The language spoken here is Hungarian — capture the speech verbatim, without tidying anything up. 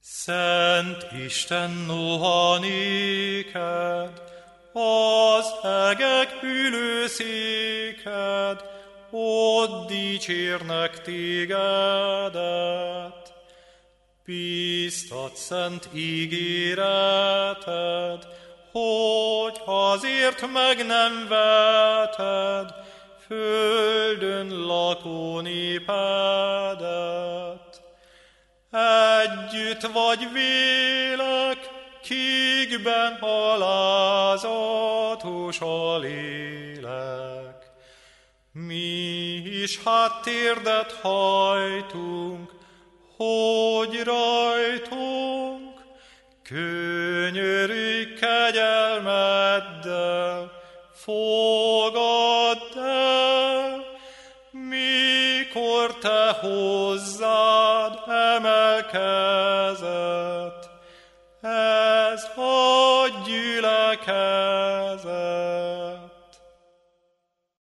Szent Isten, noha néked, az egek ülőszéked, ott dicsérnek tégedet. Bíztat szent ígéreted, hogy azért meg nem veted földön lakó népedet. Együtt vagy vélek, kikben alázatos a lélek. Mi is hát térdet hajtunk, hogy rajtunk könyörülj kegyelmeddel, fogadd el, mikor te hozzád emelkezett ez a gyülekezet.